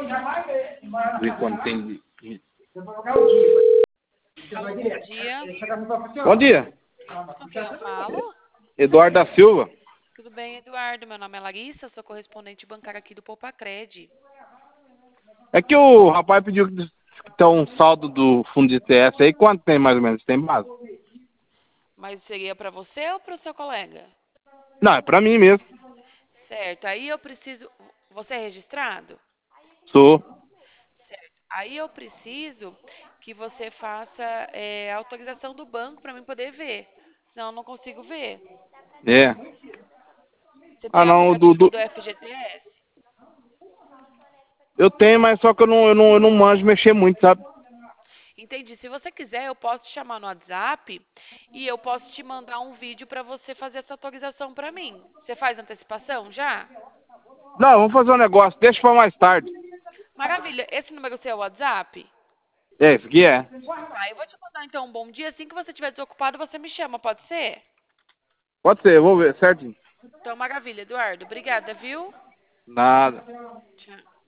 Ver quando tem. Alô, bom dia. Bom dia, Com quem eu falo? Eduardo da Silva. Tudo bem, Eduardo? Meu nome é Larissa, sou correspondente bancária aqui do Popacred. É que o rapaz pediu que tem um saldo do fundo de ITS aí. Quanto tem mais ou menos? Tem base? Mas seria para você ou para o seu colega? Não, é pra mim mesmo. Certo, aí eu preciso... Você é registrado? Sou. Certo. Aí eu preciso que você faça a autorização do banco para mim poder ver. Senão eu não consigo ver. É. Você Ah, tem o não, aplicativo do FGTS? eu tenho, mas só que eu não manjo mexer muito, sabe? Entendi. Se você quiser, eu posso te chamar no WhatsApp e eu posso te mandar um vídeo para você fazer essa atualização para mim. Você faz antecipação já? Não, vamos fazer um negócio. Deixa pra mais tarde. Maravilha. Esse número seu é o WhatsApp? É, isso aqui é. Tá, eu vou te mandar então um bom dia. Assim que você estiver desocupado, você me chama, pode ser? Pode ser, eu vou ver, certinho. Então, maravilha, Eduardo. Obrigada, viu? Nada. Tchau.